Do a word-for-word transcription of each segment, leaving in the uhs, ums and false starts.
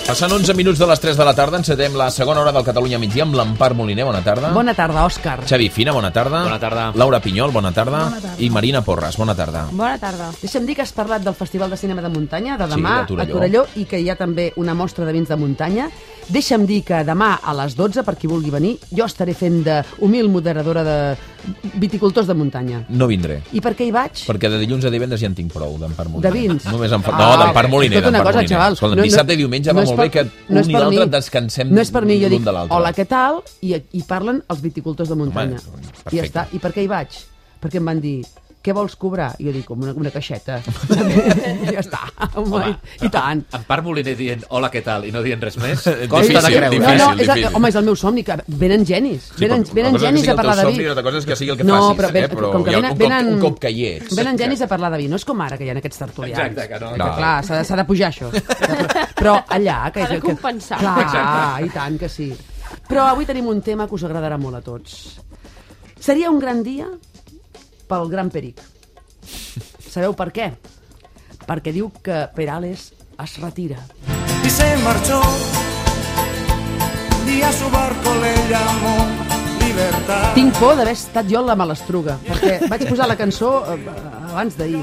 Passant onze minuts de les tres de la tarda, encetem la segona hora del Catalunya migdia amb l'Empar Moliner. Bona tarda. Bona tarda, Òscar. Xavi Fina, bona tarda. Bona tarda. Laura Pinyol, bona tarda. Bona tarda. I Marina Porres, bona tarda. Bona tarda. Deixa'm dir que has parlat del Festival de Cinema de Muntanya, de demà Sí, de Torelló. a Torelló, i que hi ha també una mostra de vins de muntanya. Deixa'm dir que demà a les dotze, per qui vulgui venir, jo estaré fent d'humil moderadora de viticultors de muntanya. No vindré, I per què hi vaig? perquè de dilluns a divendres ja en tinc prou, d'Empar Moliner. De vins? Només em fa... Ah, No, d'Empar Moliner. escolta una d'Empar cosa, Moliner. xavals, Escolta, no- no- dissabte i diumenge no va és molt per- bé que no és un i per l'altre mi. descansem No és per mi, jo dic, l'un de l'altre. hola, què tal? I, i parlen els viticultors de muntanya. Home, I ja perfecte. està. I per què hi vaig? Perquè em van dir, què vols cobrar? I jo dic, una, una caixeta. I ja està. Home, i, i tant. Empar Moliner dient hola, què tal, i no dient res més, Difícil, costa de creure. No, no, Difícil, és el, difícil. home, és el meu somni, que venen genis. Sí, Venen, però venen una cosa és que genis sigui a el parlar teu de somni, vi. una altra cosa és que sigui el que No, facis, però, ven, eh? Però com que hi ha venen, un cop, venen, un cop que hi ets. venen genis a parlar de vi. No és com ara, que hi ha aquests tertulians. Exacte, que no. Que, No. clar, s'ha de, s'ha de pujar això. Però allà... Que, Ha de que, compensar. Clar, Exacte. i tant que sí. Però avui tenim un tema que us agradarà molt a tots. Seria un gran dia pel Gran Peric. Sabeu per què? Perquè diu que Perales es retira. Y se marchó y a su barco le llamó libertad. Tinc por d'haver estat jo la malastruga, perquè vaig posar la cançó eh, abans d'ahir.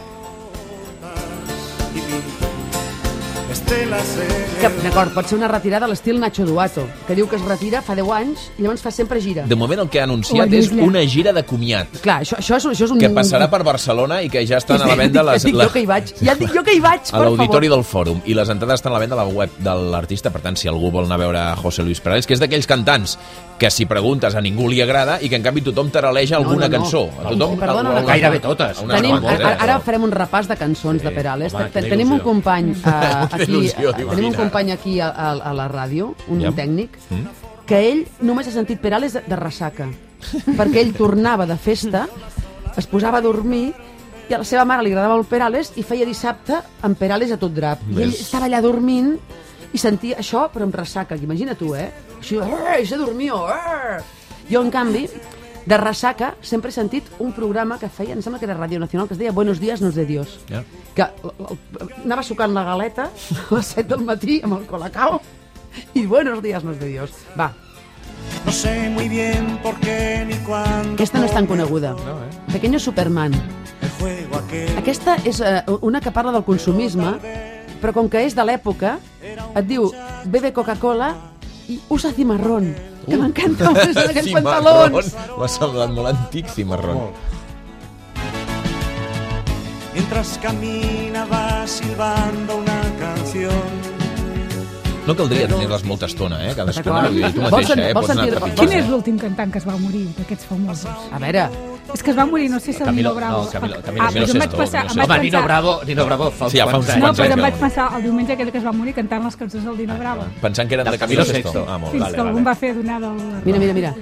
Y pintó estelas Que, en el d'acord, pot ser una retirada a l'estil Nacho Duato, que diu que es retira fa deu anys i llavors fa sempre gira. De moment el que ha O anunciat el és Lluís una gira de comiat, Clar, això, això, és, això és un... que passarà per Barcelona i que ja estan a la venda les, Ja dic jo que hi vaig, ja dic jo que hi vaig, a per l'auditori favor. del Fòrum, i les entrades estan a la venda a la web de l'artista. Per tant, si algú vol anar a veure José Luis Perales, que és d'aquells cantants que si preguntes a ningú li agrada i que en canvi tothom taraleja alguna no, no. cançó. A tothom, Perdona una a- a- cosa. Gairebé totes. a unes Tenim, quantes, eh, ara, ara però- farem un repàs de cançons de Perales. home, Ten- quina Tenim un il·lusió. company uh, aquí, il·lusió, uh, tenim un t'imagines. company aquí a, a, a la ràdio, un Ja. tècnic, Mm. que ell només ha sentit Perales de, de ressaca, perquè ell tornava de festa, es posava a dormir i a la seva mare li agradava el Perales i feia dissabte amb Perales a tot drap. I ell Ves. estava allà dormint i sentia això, però amb ressaca. Imagina tu, eh? Així, "Arr, se durmió, arr". Jo, en canvi, de ressaca sempre he sentit un programa que feia, em sembla que era Radio Nacional, que es deia Buenos días, no es de Dios. Ja. Que l- l- anava sucant la galeta a les set del matí amb el colacao i Buenos días, no es de Dios. Va, No sé muy bien por qué ni cuándo. aquesta no és tan coneguda. Pequeño Superman. El juego aquel. Aquesta és eh, una que parla del consumisme, però com que és de l'època, et diu bebe Coca-Cola i usa cimarrón, que Uh. m'encanta molt aquells Cimarrón. pantalons. M'ha semblat molt antic, cimarrón. Mientras camina va silbando una canción. No caldria tenir-les molta estona, eh? Cada estona, Clar. vull dir, tu Vols mateixa, sentir- eh? vols Pots anar sentir- trepitjant. Quin és l'últim cantant que es va morir d'aquests famosos? A veure, És que es va morir, no sé si el Camilo- Nino Bravo. no, Camilo- Camilo ah, Sesto, però em vaig Camilo passar... Sesto. em vaig Home, Nino pensar- Bravo, Nino Bravo fa uns Sí, ja fa quants uns anys. No, quants però em anys vaig que- pensar el diumenge aquell que es va morir cantant les cançons del Nino Bravo. Pensant que eren de Del Camilo Camilo Sesto. Sesto. Ah, molt Fins bé. que algú em va fer donar del... mira, mira, mira.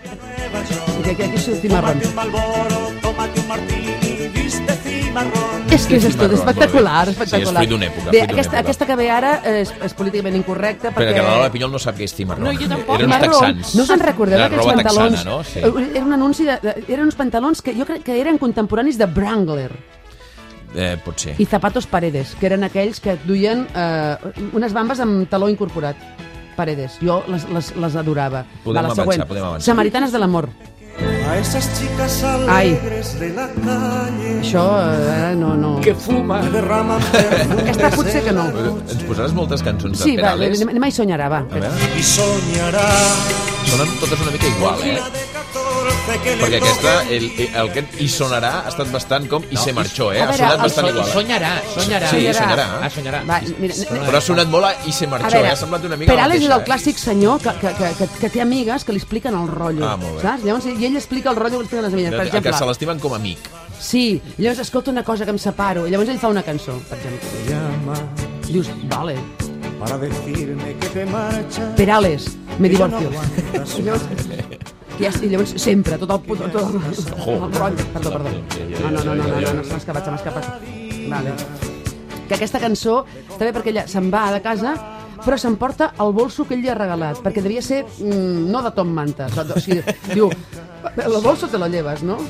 Aquí, aquí, aquí és el cimarrón. Tómate un Malboro, tómate un martini, viste cimarrón. És que és esto, Cimarrón, espectacular, molt bé. espectacular. Sí, és fruit d'una època, Bé, fruit d'una aquesta, època. aquesta que ve ara és, és políticament incorrecta Espera, perquè... que la Laura Pinyol no sap què és cimarrón. No, jo tampoc. Eren uns Marró. texans. No us en recordeu Era d'aquests roba pantalons? texana, no? Sí. Era un anunci de, de, eren uns pantalons que jo crec que eren contemporanis de Wrangler Eh, pot ser. i Zapatos Paredes, que eren aquells que duien eh, unes bambes amb taló incorporat. Paredes. Jo les, les, les adorava. Podem Va, la avançar, següent. podem avançar. Samaritanes de l'amor. A esas chicas alegres de la calle Això eh, no, no. Que fuma. que derraman perfumes Aquesta potser que no. Ens posaràs moltes cançons de Sí, va, Perales? anem a hi soñarà, va. A veure, y soñará sonen totes una mica igual, eh? la de catorce que le Perquè aquesta, toque. el, el, aquest I sonarà ha estat bastant com I se marxó, eh? A Ha veure, sonat el bastant so- igual. eh? Soñarà, soñarà. Sí, Soñarà. soñarà. Ah, soñarà. Va, Sí, mira, sí, ne- Però ha sonat molt a I se A marxó, veure, eh? Ha semblat una mica Perales la és mateixa, el clàssic senyor que, que, que, que, que té amigues que li expliquen el rotllo. Ah, molt bé. Saps? Llavors, i ell explica el rotllo que li expliquen les amigues. Per Eh? Que se exemple, l'estimen com a amic. sí, llavors escolta una cosa que em separo, i llavors ell fa una cançó, per exemple. Te llama Dius, vale, para decirme que te marchas. Perales, me que ya no divorcio. aguantas I llavors, que ja, i llavors sempre, tot el puto... Tot, el, Ojo. el rotllo. Perdó, perdó. No, no, no, no, no, no, no se m'ha escapat, se m'ha escapat. Vale. Que aquesta cançó està bé perquè ella se'n va de casa, però s'emporta el bolso que ell li ha regalat, perquè devia ser mm, no de Tom Manta. De, de, o sigui, diu, el bolso te lo llevas, no?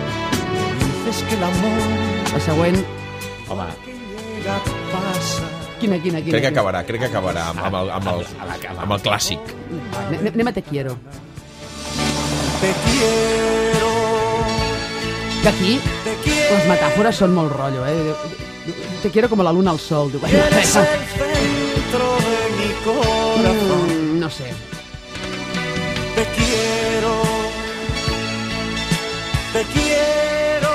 Dices que el amor La següent, Home, llega pasa Quina, quina, quina? Crec que acabarà, crec que acabarà amb, amb, el, amb, el, amb el clàssic. Anem, anem a Te quiero. Te quiero. Que aquí les metàfores són molt rotllo, eh? Te quiero como la luna al sol. Diu, bueno, Eres el centro de mi corazón. mm, no sé. Te quiero. Te quiero.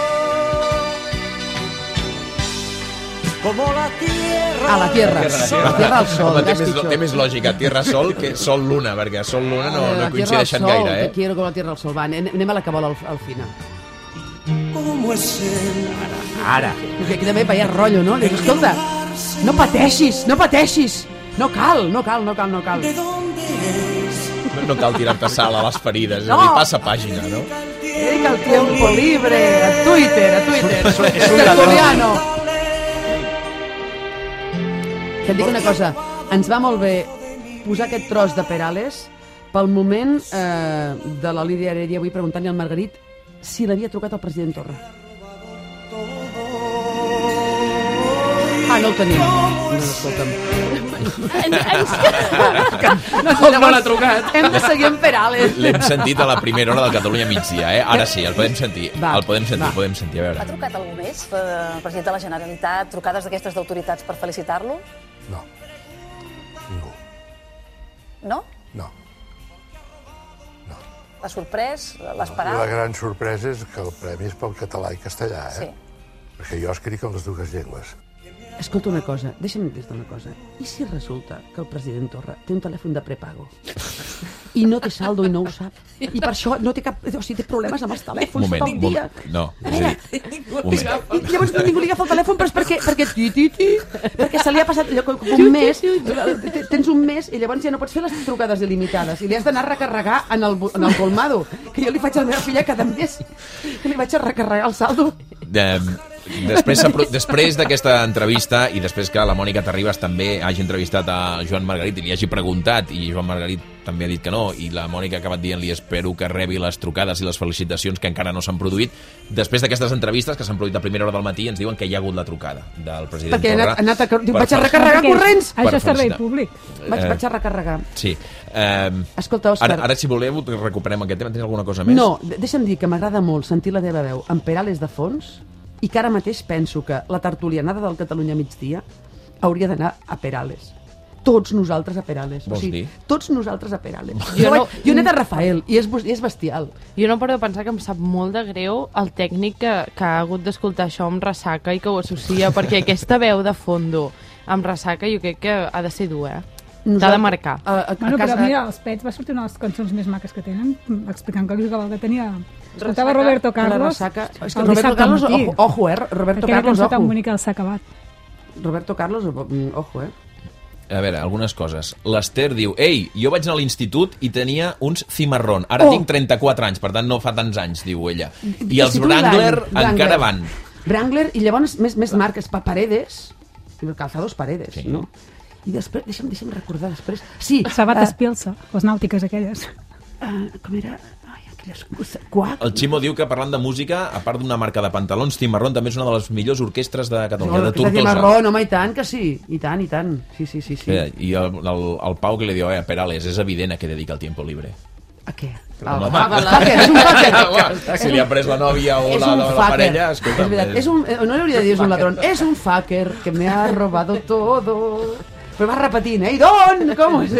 Como la tierra. Ah, la tierra. La tierra, La tierra al sol. Home, té, has més, pitjor. té més lògica Tierra Sol que Sol Luna, perquè Sol Luna no, La no tierra coincideixen al sol, gaire, Te eh? quiero como la tierra al sol. Va, anem, anem a la que vol al, al final. Como es él. Ara. Perquè aquí també veia rotllo, no? Li dius, escolta, no pateixis, no pateixis. No cal, no cal, no cal, no cal. ¿De dónde es? No, no cal tirar-te sal a les ferides, No. és a dir, passa pàgina, no? Dedica el tiempo libre a Twitter, a Twitter. És un Tertuliano. Que et dic una cosa, ens va molt bé posar aquest tros de Perales pel moment eh, de la Lídia Heredia avui preguntant-li al Margarit si l'havia trucat al president Torra. Ah, no el tenim. No, escolta'm. Com no l'ha trucat? Hem de seguir amb Perales. L'hem sentit a la primera hora del Catalunya migdia, eh? Ara sí, el podem sentir. Va, el podem sentir, va. el podem sentir, a Ha veure. trucat algú més, eh, el president de la Generalitat, trucades d'aquestes d'autoritats per felicitar-lo? No. Ningú. No? No. L'ha sorprès? I la L'esperava? gran sorpresa és que el premi és pel català i castellà, eh? Sí. Perquè jo escric en les dues llengües. Escolta una cosa, deixa'm dir-te una cosa. I si resulta que el president Torra té un telèfon de prepago i no té saldo i no ho sap? I per això no té cap... O sigui, té problemes amb els telèfons Moment, tot el dia. moment. No, és a dir, un moment. I llavors ningú li agafa el telèfon, però és perquè, perquè, ti, ti, ti, perquè se li ha passat allò, com un mes, tens un mes i llavors ja no pots fer les trucades il·limitades i li has d'anar a recarregar en el, en el colmado, que jo li faig a la meva filla cada mes, que li vaig a recarregar el saldo. Eh, després s'apro- després d'aquesta entrevista i després que la Mònica Terribas també hagi entrevistat a Joan Margarit i li hagi preguntat i Joan Margarit també ha dit que no i la Mònica ha acabat dient-li espero que rebi les trucades i les felicitacions que encara no s'han produït, després d'aquestes entrevistes que s'han produït a primera hora del matí ens diuen que hi ha hagut la trucada del president Perquè he Torra. anat, he anat a, diu, Per vaig a fer- recarregar Perquè corrents. Això Per és servei felicitar. públic. Vaig, Eh, vaig a recarregar. Sí. Eh, Escolta, Òscar. ara, ara, si voleu, recuperem aquest tema. Tens alguna cosa més? No, de- deixa'm dir que m'agrada molt sentir la teva veu amb Perales de fons i que ara mateix penso que la tertulianada del Catalunya migdia hauria d'anar a Perales. Tots nosaltres a Perales. Vols o sigui, dir? tots nosaltres a Perales. Jo Jo, no- vaig, jo he anat a Rafael i és, bus- i és bestial. Jo no paro de pensar que em sap molt de greu el tècnic que, que ha hagut d'escoltar això amb ressaca i que ho associa, perquè aquesta veu de fondo amb ressaca jo crec que ha de ser dur, eh? T'ha de marcar. A, a, a Bueno, casa... però mira, els Pets va sortir una de les cançons més maques que tenen, explicant que el cabal que tenia... Escoltava Roberto que la Carlos. ressaca... És que el Roberto dissabte al Carlos, matí. ojo, ojo, eh? Roberto Aquella Carlos, cançó tan ojo. bonica s'ha acabat. Roberto Carlos, mm, ojo, eh? A veure, algunes coses. L'Ester diu, ei, jo vaig anar a l'institut i tenia uns cimarrón. Ara Oh! tinc trenta-quatre anys, per tant no fa tants anys, diu ella. I els Institut Wrangler l'any, encara van. Wrangler, i llavors més, més marques, pa Paredes, Calzados Paredes, Sí. no? I després, deixa'm, deixa'm recordar després... Sí, Sabates eh, Pilsa, les nàutiques aquelles. eh, com era? Ai, aquelles... Quac? El Ximo diu que parlant de música, a part d'una marca de pantalons, Cimarrón també és una de les millors orquestres de Catalunya, de és de Tortosa. marrón, home, i tant que sí. I tant, i tant. Sí, sí, sí. sí. Eh, I el, el, el Pau que li diu, eh, Perales, és evident a què dedica el tiempo libre. A què? Home, El fucker, és un fucker. Si li ha pres la nòvia o És la, un la, la fucker. parella, escolta... És veritat, és un, eh, no li hauria de dir és un ladrón, és un fucker que me ha robado todo. Però va repetint, eh? I d'on? Com és?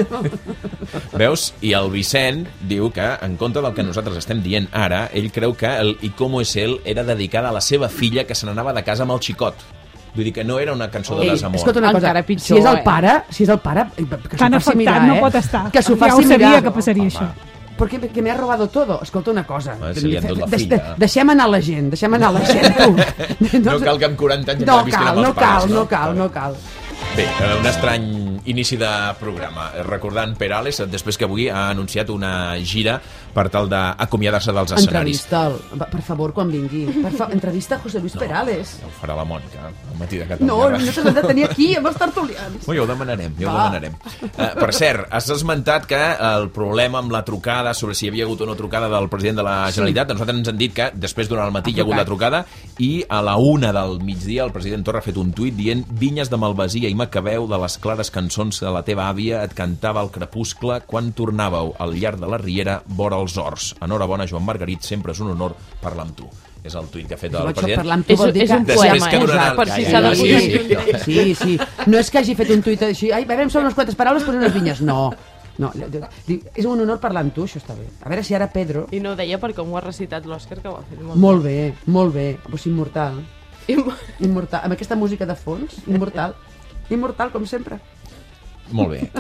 Veus? I el Vicent diu que, en contra del que nosaltres estem dient ara, ell creu que el I com és él era dedicada a la seva filla que se n'anava de casa amb el xicot. Vull dir que no era una cançó de Ei, desamor. escolta una cosa, Encara pitjor, si és el eh? pare, si és el pare, que s'ho Tan faci afectat mirar, no eh? pot estar. Que s'ho Ja faci ho sabia mirar. que passaria Home. això. Perquè que me ha robado todo. Escolta una cosa. Home, se li ha endut la Deix- filla. Deixem anar la gent, deixem anar la gent, tu. No cal que amb quaranta anys No encara visquin cal, amb els no pares, cal, no cal, no cal. Bé, eh, un estrany inici de programa. Recordant Perales, després que avui ha anunciat una gira per tal d'acomiadar-se dels escenaris. Entrevista'l, per favor, quan vingui. Per fa... Entrevista a José Luis no, Perales. Ja ho farà la Mònica, al matí de Catalunya. No, no te l'hem de tenir aquí, amb els tertulians. Oh, ja ho demanarem, ja ho demanarem. Uh, per cert, has esmentat que el problema amb la trucada, sobre si hi havia hagut o no trucada del president de la Generalitat, sí. Nosaltres ens han dit que després durant el matí hi ha hagut la trucada i a la una del migdia el president Torra ha fet un tuit dient: vinyes de Malvasia i Macabeu, de les clares cançons que la teva àvia et cantava al crepuscle quan tornàveu al llarg de la riera vora els horts. Enhorabona, Joan Margarit, sempre és un honor parlar amb tu. És el tuit que ha fet el president. Parlar amb tu vol dir és un que... poema, que eh? Per si s'ha de sí, sí, sí, sí. No és que hagi fet un tuit així, ai, veurem sobre unes quantes paraules per unes vinyes. No, no. És un honor parlar amb tu, això està bé. A veure si ara Pedro... I no ho deia perquè com ho ha recitat l'Òscar, que ho ha fet molt, molt bé. Molt bé, pues immortal. Immortal. Amb aquesta música de fons, immortal. Immortal, com sempre. Molt bé.